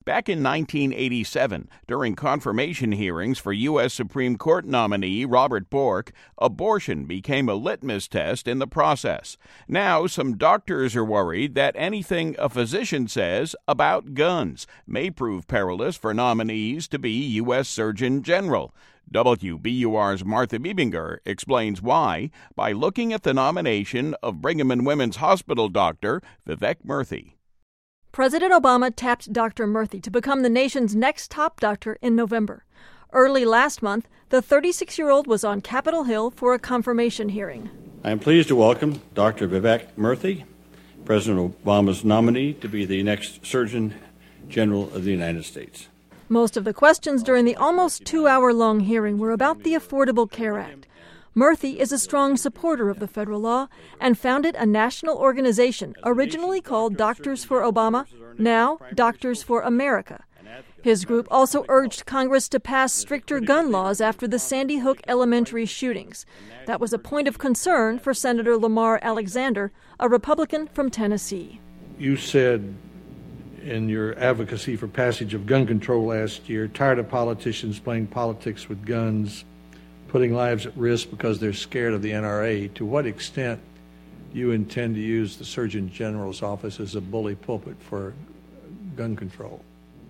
Back in 1987, during confirmation hearings for U.S. Supreme Court nominee Robert Bork, abortion became a litmus test in the process. Now, some doctors are worried that anything a physician says about guns may prove perilous for nominees to be U.S. Surgeon General. WBUR's Martha Biebinger explains why by looking at the nomination of Brigham and Women's Hospital doctor Vivek Murthy. President Obama tapped Dr. Murthy to become the nation's next top doctor in November. Early last month, the 36-year-old was on Capitol Hill for a confirmation hearing. I am pleased to welcome Dr. Vivek Murthy, President Obama's nominee to be the next Surgeon General of the United States. Most of the questions during the almost 2-hour-long hearing were about the Affordable Care Act. Murthy is a strong supporter of the federal law and founded a national organization originally called Doctors for Obama, now Doctors for America. His group also urged Congress to pass stricter gun laws after the Sandy Hook elementary shootings. That was a point of concern for Senator Lamar Alexander, a Republican from Tennessee. You said in your advocacy for passage of gun control last year, tired of politicians playing politics with guns, putting lives at risk because they're scared of the NRA. To what extent do you intend to use the Surgeon General's office as a bully pulpit for gun control?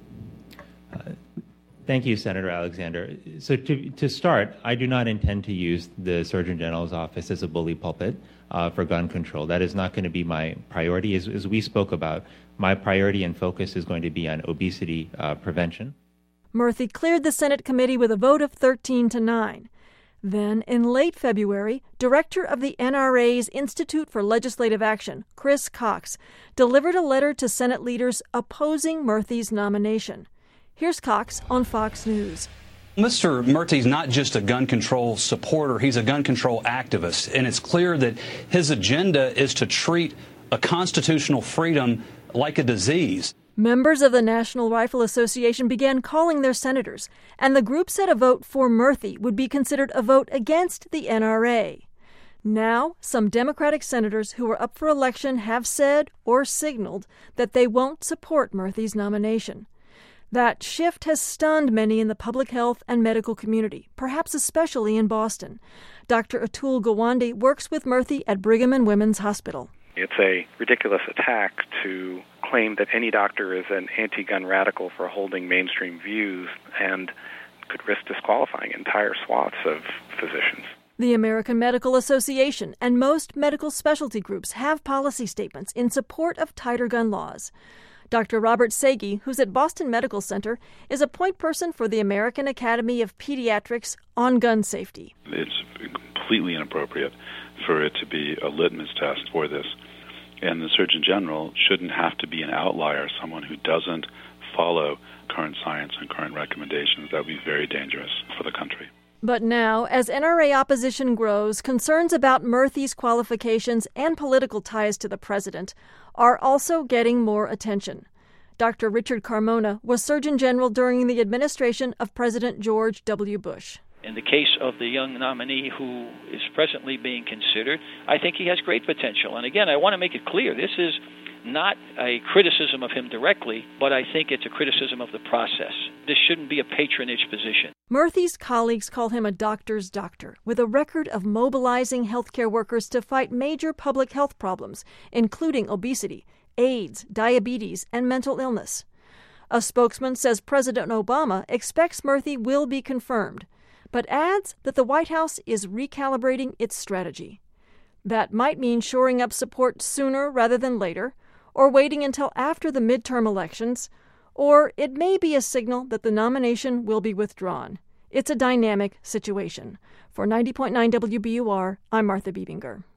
Thank you, Senator Alexander. So to start, I do not intend to use the Surgeon General's office as a bully pulpit for gun control. That is not going to be my priority. As we spoke about, my priority and focus is going to be on obesity prevention. Murthy cleared the Senate committee with a vote of 13-9. Then, in late February, director of the NRA's Institute for Legislative Action, Chris Cox, delivered a letter to Senate leaders opposing Murthy's nomination. Here's Cox on Fox News. Mr. Murthy's not just a gun control supporter, he's a gun control activist. And it's clear that his agenda is to treat a constitutional freedom like a disease. Members of the National Rifle Association began calling their senators, and the group said a vote for Murthy would be considered a vote against the NRA. Now, some Democratic senators who are up for election have said or signaled that they won't support Murthy's nomination. That shift has stunned many in the public health and medical community, perhaps especially in Boston. Dr. Atul Gawande works with Murthy at Brigham and Women's Hospital. It's a ridiculous attack to claim that any doctor is an anti-gun radical for holding mainstream views and could risk disqualifying entire swaths of physicians. The American Medical Association and most medical specialty groups have policy statements in support of tighter gun laws. Dr. Robert Sagi, who's at Boston Medical Center, is a point person for the American Academy of Pediatrics on gun safety. It's completely inappropriate for it to be a litmus test for this. And the Surgeon General shouldn't have to be an outlier, someone who doesn't follow current science and current recommendations. That would be very dangerous for the country. But now, as NRA opposition grows, concerns about Murthy's qualifications and political ties to the president are also getting more attention. Dr. Richard Carmona was Surgeon General during the administration of President George W. Bush. In the case of the young nominee who is presently being considered, I think he has great potential. And again, I want to make it clear, this is not a criticism of him directly, but I think it's a criticism of the process. This shouldn't be a patronage position. Murthy's colleagues call him a doctor's doctor, with a record of mobilizing healthcare workers to fight major public health problems, including obesity, AIDS, diabetes, and mental illness. A spokesman says President Obama expects Murthy will be confirmed, but adds that the White House is recalibrating its strategy. That might mean shoring up support sooner rather than later, or waiting until after the midterm elections, or it may be a signal that the nomination will be withdrawn. It's a dynamic situation. For 90.9 WBUR, I'm Martha Biebinger.